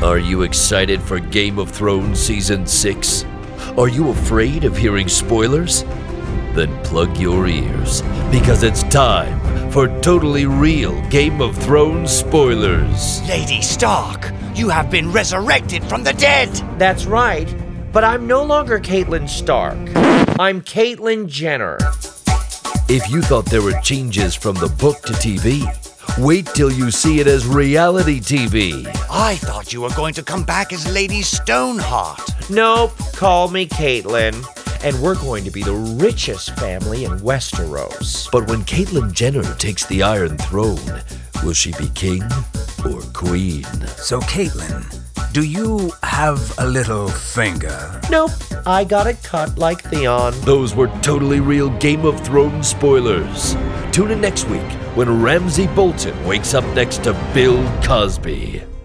Are you excited for Game of Thrones Season 6? Are you afraid of hearing spoilers? Then plug your ears, because it's time for totally real Game of Thrones spoilers. Lady Stark, you have been resurrected from the dead! That's right, but I'm no longer Caitlyn Stark. I'm Caitlyn Jenner. If you thought there were changes from the book to TV, wait till you see it as reality TV. I thought you were going to come back as Lady Stoneheart. Nope, call me Caitlyn. And we're going to be the richest family in Westeros. But when Caitlyn Jenner takes the Iron Throne, will she be king or queen? So, Caitlyn, do you have a little finger? Nope, I got it cut like Theon. Those were totally real Game of Thrones spoilers. Tune in next week when Ramsay Bolton wakes up next to Bill Cosby.